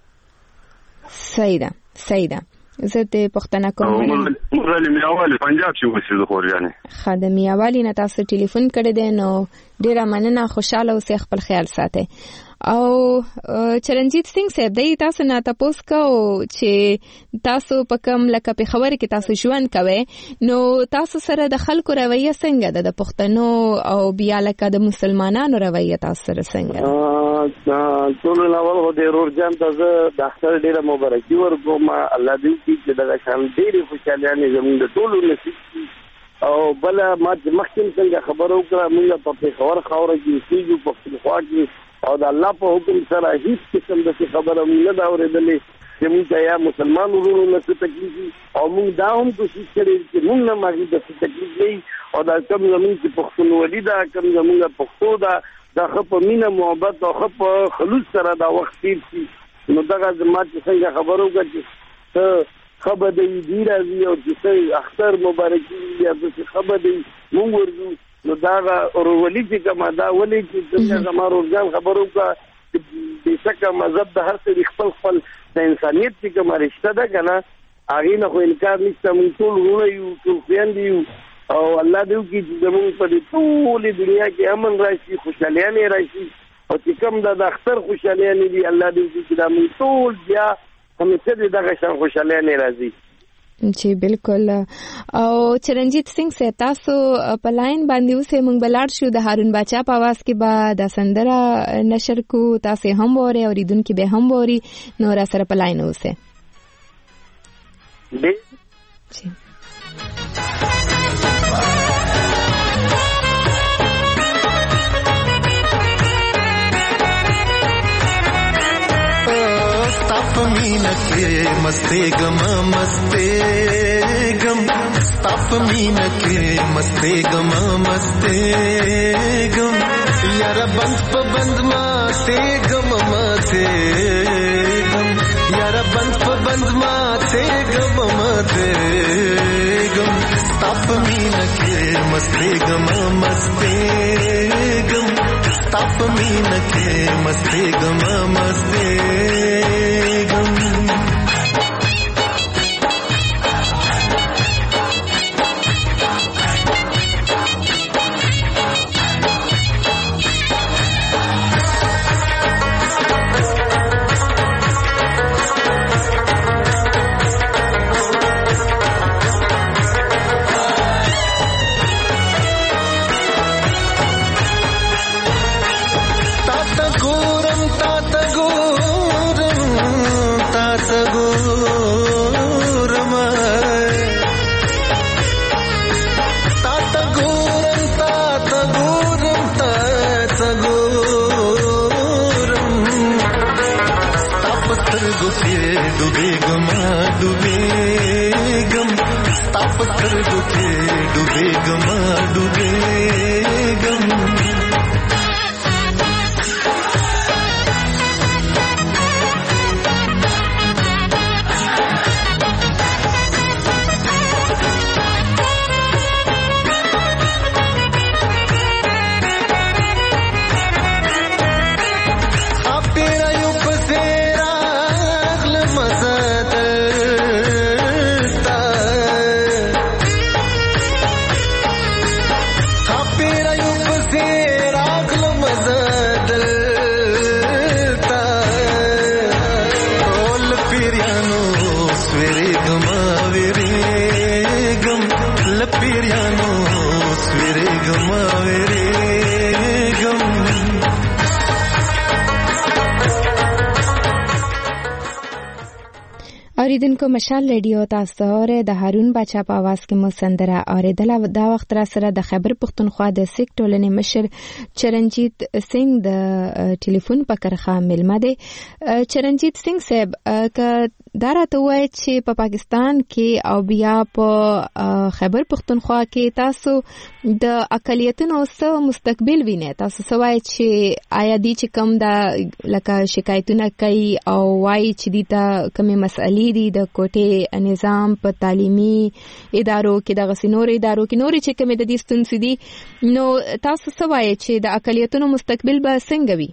صحیح ده صحیح ده. زه د پښتنه کوم موږ له میاوالي پنجاب چې وسیږو خورجانې خدای میاوالي نه تاسو ټلیفون کړی دی نو ډیره مننه خوشاله اوسئ خپل خیال ساتئ. او چرنجیت سنگ صاحب دی تاسو نه تاسو کو چې تاسو په کوم لکه په خبره کې تاسو ژوند کوئ نو تاسو سره د خلکو رویه څنګه ده د پښتنو او بیا لکه د مسلمانانو رویه تاسو سره څنګه ده؟ ټول ناول هو د رورجان ته د اختر ډیره مبارکي ورکوم. الله دې چې دغه شان ډیره خوشاله زموږ د ټولو نصیب او بل ما مخکې څنګه خبرو کړه موږ په خبر خوره کې سیږو په خوا کې او د الله په حکم سره هیڅ قسم د خبره نه دا اورېدلې چې موږ یا مسلمان ورونو نه تکلیف او موږ دا هم کوشش کړې چې موږ نه ماږي د تکلیف نه او دا کوم زموږ چې پښتونولي دا کوم زموږ پښتو دا خپ مینه محبت او خپ خلوص سره دا وخت تیر شي. نو دغه زما چې څنګه خبرو کړي ته خبر دی دی راځي او چې اختر مبارکي یا څه خبر دی موږ ورغو نو دا اورولي چې کما دا ولي چې څنګه زمارو ځان خبرو کا د څه مذهب د هر څه خپل د انسانيت چې کومه رشتہ ده کنه هغه نه خو انکار نشته. موږ ټول ورونه یو ټول خويندې یو او الله دې وکړي چې زموږ په ټول دنیا کې امن راشي خوشحالي راشي او چې کوم د اختر خوشحالي دي الله دې وکړي چې موږ ټول بیا همیشه دغه شان خوشحالي راځي. جی بالکل. او چرنجیت سنگ سے تاسو په لاین باندې اوسه مونږ بلاړ شو د هارون باچا په आवाज کې با د سندره نشر کو تاسو هم وره اوریدونکو به هم وری نو را سره په لاین اوسه. جی मीना के मस्ते गम स्ताप मीना के मस्ते गम यार बंद पबंद माते गम माते गम यार बंद पबंद माते गम माते गम स्ताप मीना के मस्ते गम स्ताप मीना के मस्ते गम اوریدونکو مشال ریډیو تاسو اوره د هارون بچا په आवाज کې مو سندره اوریدله. دا وخت را سره د خیبر پختونخوا د سیک ټولنې مشر چرنجیت سنگ د ټلیفون په کرخه ملمه دی. چرنجیت سنگ صاحب دا راته وایي چې په پاکستان کې او بیا په خیبر پختونخوا کې تاسو د اقلیتونو سره مستقبل وینئ. تاسو سوای چې آیا دي چې کوم دا لکه شکایتونه کوي او وایي چې دي ته کومه مسئلې دي د کوټې نظام په تعلیمي ادارو کې د غسینور ادارو کې نورې چې کومه د دې ستونزې دي، نو تاسو سوای چې د اقلیتونو مستقبل به څنګه وي؟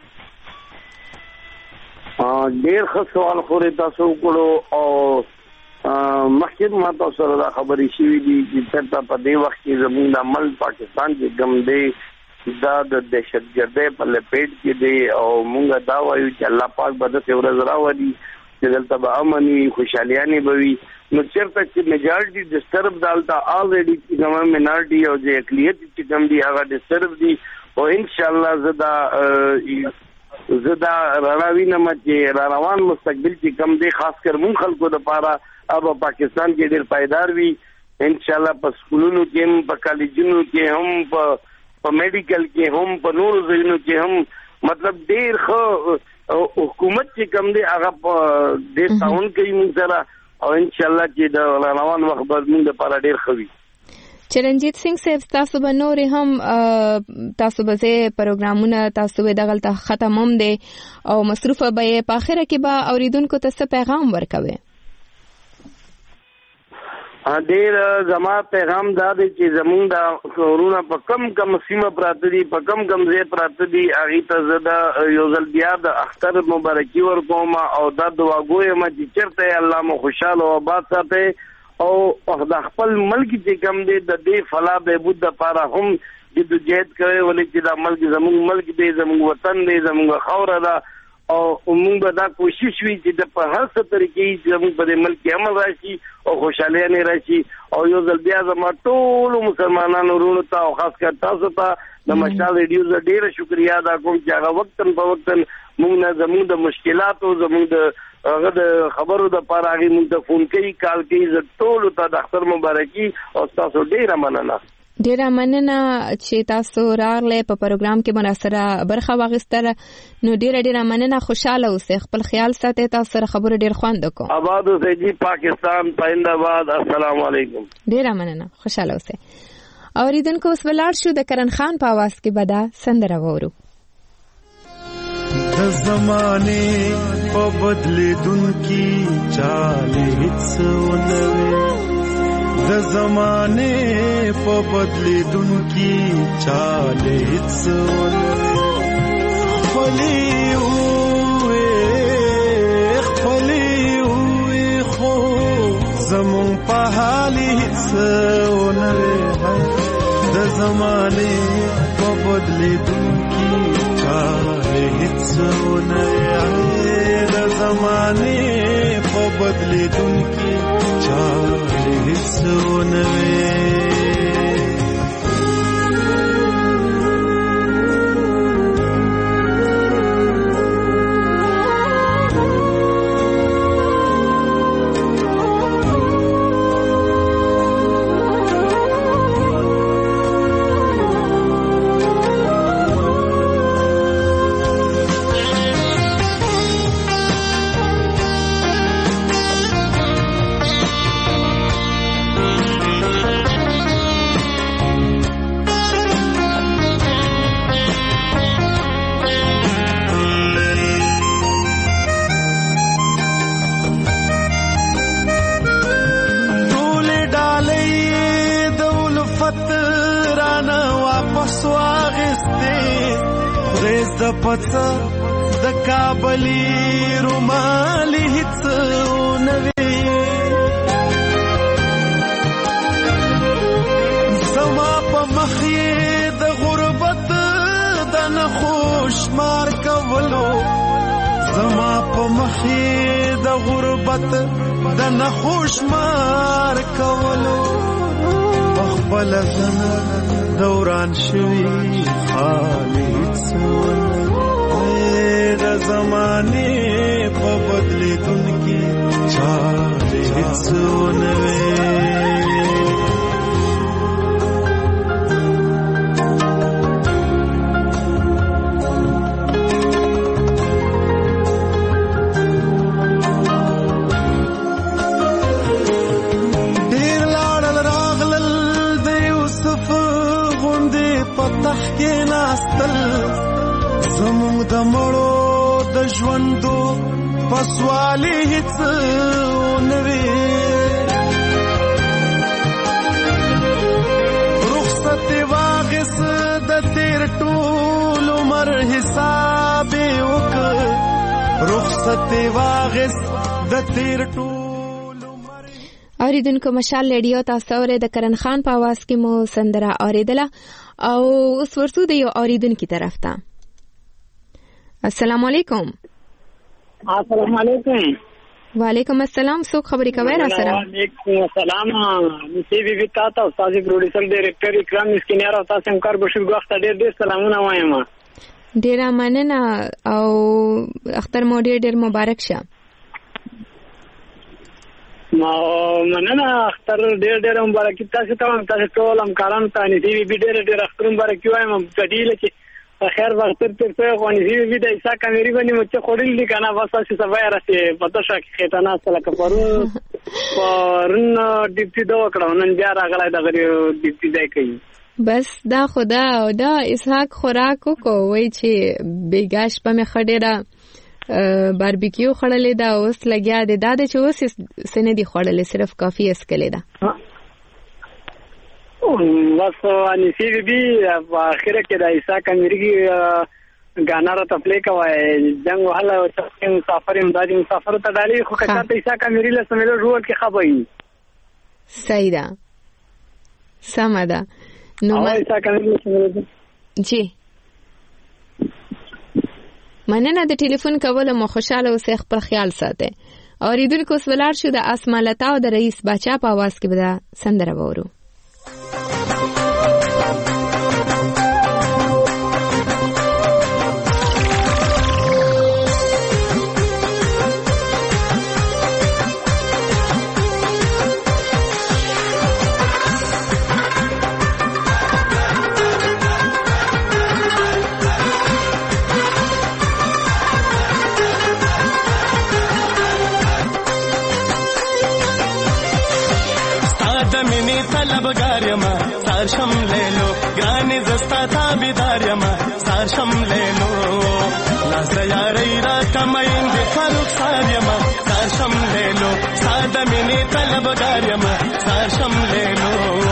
ډیر ښه سوال خوري تاسو کړو او مخکې ما تاسو سره دا خبرې شوې دي چې ترته په دې وخت کې زموږ د عمل پاکستان کې کم دی دا د دهشتګردۍ په لپیټ کې دی او موږ دا وایو چې الله پاک به داسې ورځ راولي چې دلته به امن وي، خوشحالیانې به وي. نو چېرته چې میجارټي ډسټرب دالته آلریډي چې کومه مینارټي او چې اقلیت چې کوم دي هغه ډسټرب دي او انشاءالله زه دا رڼاوینم چې را روان مستقبل چې کم دی خاص کر مون خلکو دپاره اب پاکستان کې ډېر پایدار وي انشاءالله. په سکولونو کې هم، په کالجونو کې هم، په میډیکل کې هم، په نورو ځایونو کې هم مطلب ډېر ښه حکومت چې کم دی هغه ډېر تعاون کوي مونږ سره او انشاءالله چې د را روان وخت به مونږ دپاره ډېر ښه وي. چرنجیت سنگ صاحب تاسو به نورې هم تاسو به پروګرامونه تاسو به دغلته ختم هم دی او مصروفه به په اخره کې به اوریدونکو ته څه پیغام ورکوي؟ ډېر زما پیغام دا دی چې زمونږ د کورونه په کم سیمه پراته دي، په کم ځای پراته دي، هغې ته زه د یو ځل بیا د اختر مبارکي ورکوم او دا دعا کوم چې چېرته الله مو خوشحاله او آباد ساتي او د خپل ملک چې کم دی د دې فلاح بهبود دپاره هم جدوجہد کوي، ولې چې دا ملک زموږ ملک دی، زموږ وطن دی، زموږ خاوره ده او موږ به دا کوشش وي چې د په هر څه طریقې زموږ په دې ملک کې امن راشي او خوشحالیانې راشي. او یو ځل بیا زما ټولو مسلمانانو ورونو ته او خاص کر تاسو ته د مشال ریډیو زه ډېره شکریا ادا کوم چې هغه وقتاً په وقتاً موږ نه زموږ د مشکلاتو زموږ د هغه د خبرو دپاره هغې موږ ته فون کوي، کال کوي. زه ټولو ته د اختر مبارکي او تاسو ډېره مننه. ډیره مننه چې تاسو راغلی په پروګرام کې مناسره برخه واخیستله. نو ډیره مننه، خوشاله اوسئ، خپل خیال ساتئ. تاسو سره خبرو ډیر خوند وکړو. آباد اوسئ جی، پاکستان پاینده باد. السلام علیکم. ډیره مننه، خوشاله اوسئ. اوریدونکو اوس ولاړ شو د کرن خان په आवाज کې به دا سندره وورو. د زمانه په بدلیدونکي چالې هیڅ ونه د زمانه په بدلیدونکي چالې هیڅ ونه خپلې وې خو زمون په حال هیڅ ونه د زمانه په بدلیدونکي چالې هیڅ ونه د زمانه په بدلیدونکي چالې هیڅ ونه پڅه د کابلی رومال هیڅ نوي زما په مخې د غربت د نخوش مار کولو زما په مخې د غربت د نخوش مار کولو خپل زنه دوران شوي خالد سونه د زمانه په بدلیدونکي چا سونوي زمونږ د مړو د ژوندو پسوالي هیڅ نوي رخصت واغس د تیر ټول عمر حساب وکړ رخصت واغس د تیر ټول اوریدونکو مشال ریډیو تاسو اورئ د کرن خان په आवाज کې مو سندره اوریدله او اوس ورسو د یو اوریدونکو طرف ته السلام علیکم. السلام علیکم. وعلیکم السلام. څوک خبرې کوي را سره؟ وعلیکم السلام. نسی بي بي تاسو استاد پروډوسر ډایریکټر اکرام مسکینیار او تاسو همکار بشیر غوښته ډېر سلامونه وایم. ډېر مننه او اختر مو ډېر مبارک شه. مننه اختر ډېر مبارک تاسو ته ټول همکارانو ته نسی بي بي ډېر اختر مبارک وایم. په دې لکه خیر وخت تر څو غونې وی د ایسا کامیری باندې مچ خورل دي کنه بس چې سبا راته پته شو کې خیتانا سره کپرون ډیپټي دا وکړو نن بیا راغلی دا غری ډیپټي دی کوي بس دا خدا او دا اسحاق خوراک کو وای چې بیګاش په مخ ډیره باربیکیو خړلې دا اوس لګیا دی دا چې اوس سنه دی خړلې صرف کافی اسکلې ده بس انسی بی بی اخر کې د عیسی کمیری غانا را تپلې کوي جنگ وهله چې مسافر امدادي مسافر ته ډالي خو کته عیسی کمیری له سمېلو روړ کې خبري صحیح ده سم ده نو عیسی کمیری جی مننه د ټلیفون کوله مو خوشاله اوسې خپل خیال ساته اوریدونکو اوس ولار شو د اسمالتا او د رئیس بچا په आवाज کې به سندره وورو सारशम ले लो ग्रानी जस्ता ताबेदार यमा सारशम ले लो लास यारी रा कमाइन दे फारूक सार यमा सारशम ले लो सादा मिनी तलबगार यमा सारशम ले लो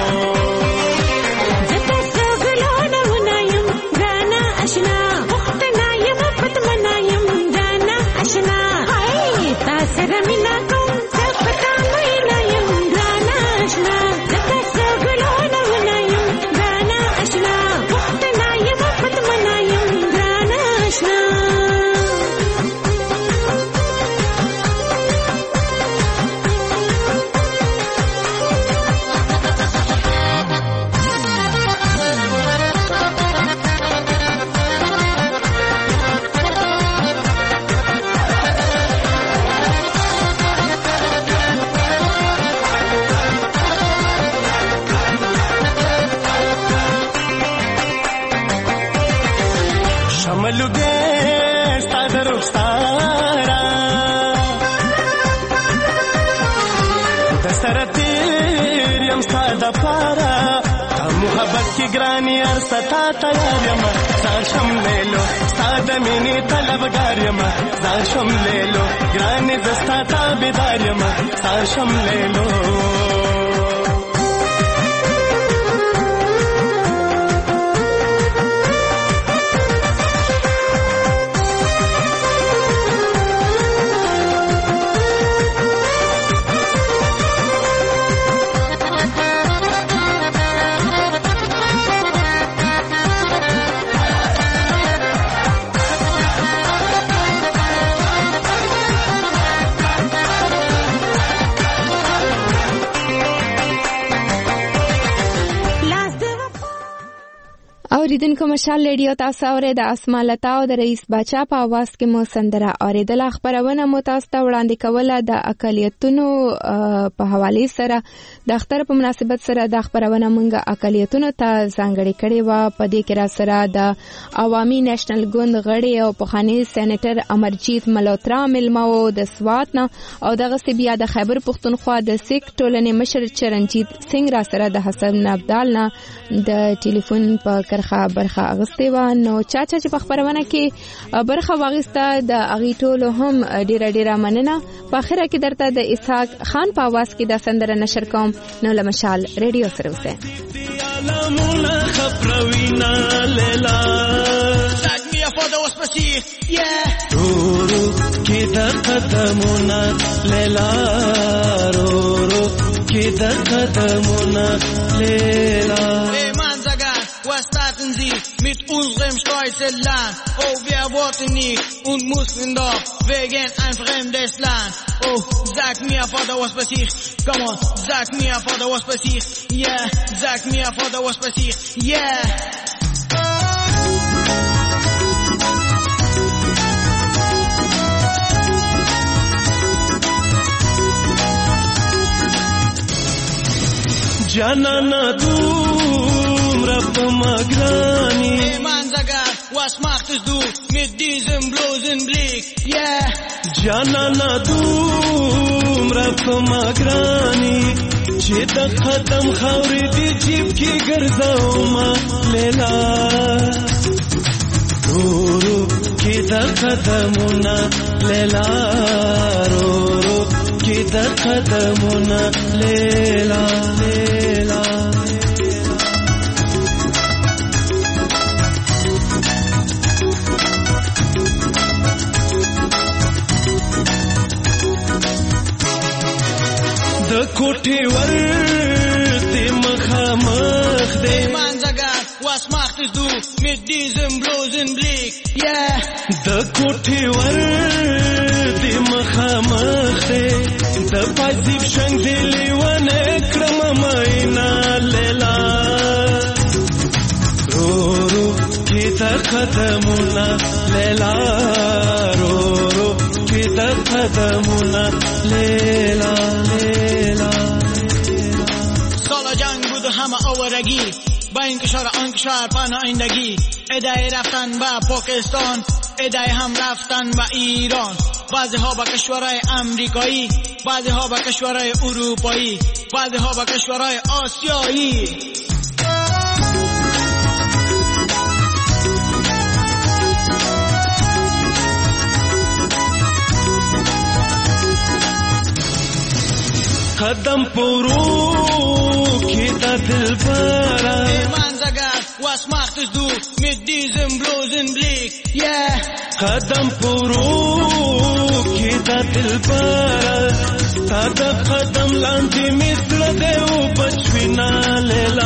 ग्रानी अरसता तैयार यमा सारशम ले लो सादा मिनी तलबगार यमा सारशम ले लो ग्रानी दस्ता ताबेदार यमा सारशम ले लो اوریدونکو مشال ریډیو تاسو اورئ د اسمالتا او د رئیس باچا په आवाज کې مو سندره اوریدله. خبرونه مو تاسو ته وړاندې کوله د اقالیتونو په حواله سره. د اختر په مناسبت سره د خبرونه مونږه اقالیتونو ته ځانګړي کړي و. په دې کې را سره د عوامي نېشنل ګوند غړي او پخوانی سېنیټر امرجیت ملوترا ملمو د سوات نه او دغه سی بیا د خیبر پختونخوا د سیک ټولنې مشر چرنجیت سنگ را سره د حسن عبدال نه د ټلیفون په کرخه برخه اغسته و. نو چا چې په خبرونه کې برخه واغسته د اغي ټولو هم ډیره مننه. په اخره کې درته د اسحاق خان په आवाज کې د سندره نشر کوم. نو لمشال ریډیو سره اوسه. Was taten Sie mit unserem stolzen Land? Oh, wir wollten nicht und mussten doch wegen ein fremdes Land. Oh, sag mir, Vater, was passiert? Come on, sag mir, Vater, was passiert? Yeah, sag mir, Vater, was passiert? Yeah. Janana du Magrani. Hey Mann, Sagar, was machtest du mit diesem bloßen Blick? Yeah. Janana du Magrani. Cheta khatam khawri di jib ki garzauma lela. Ro kita khadamuna lela. Ro kita khadamuna lela. Kote warte mach de Mann, Sagar, was machtest du mit diesem bloßen Blick? Yeah. Da kote warte mach de da pasib shang dili wane krama maina lela. Ro kita khadamuna lela. Ro kita khadamuna lela. همه آوارگی با این کشور آن کشور پناهندگی ادعای رفتن به پاکستان ادعای هم رفتن به ایران بعضی ها به کشورهای امریکایی بعضی ها به کشورهای اروپایی بعضی ها به کشورهای آسیایی قدم پورو kita dilbara. Hey Mann, Sagar, was machtest du mit diesem bloßen Blick? Yeah. Qadam puru kita dilbara. Tada qadam landi misla deu bachwina lela.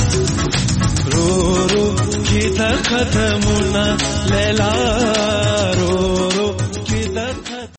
Ro kita qadamuna lela.